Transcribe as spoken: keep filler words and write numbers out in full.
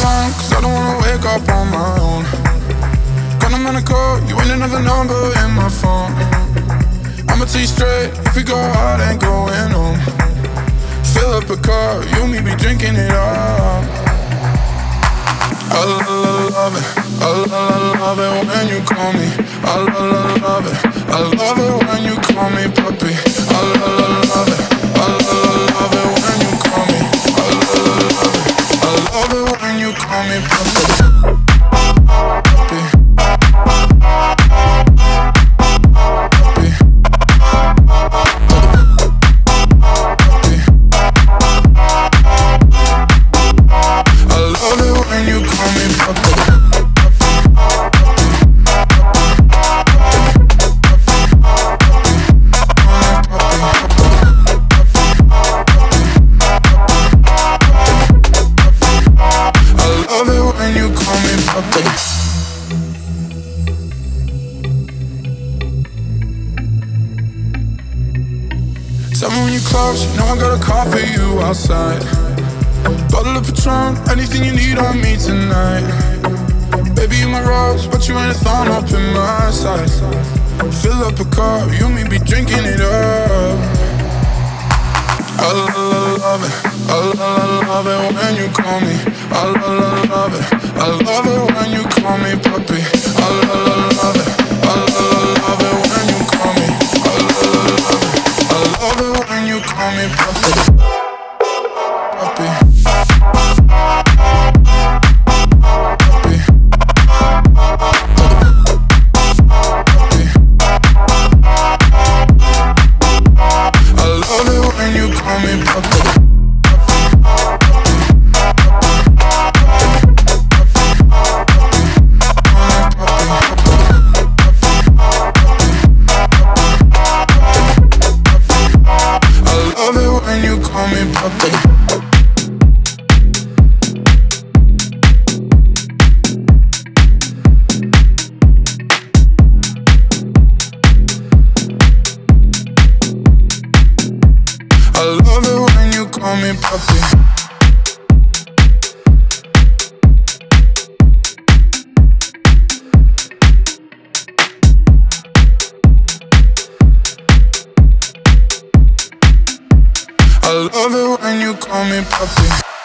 time, cause I don't wanna wake up on my own. Got a minute call, you ain't another number in my phone. I'ma tell you straight, if we go out, ain't going home. Fill up a car, you and me be drinking it up. I love it, I love it when you call me. I love it, I love it when you call me puppy. I love it, I love it when you call me. I love it, I love it when you call me puppy. Tell me when you close, you know I got a call for you outside. Bottle of Patron, anything you need on me tonight. Baby, you my rose, but you ain't a thorn up in my side. Fill up a car, you and me be drinking it up. I love it, I love it when you call me. I love it, I love it when you call me puppy. I love it, I love it when you call me. I love it, I love it when you call me puppy. Puppy. Puppy. Puppy. I love it when you call me puppy. Call me puppy. I love it when you call me puppy. I love it when you call me puppy.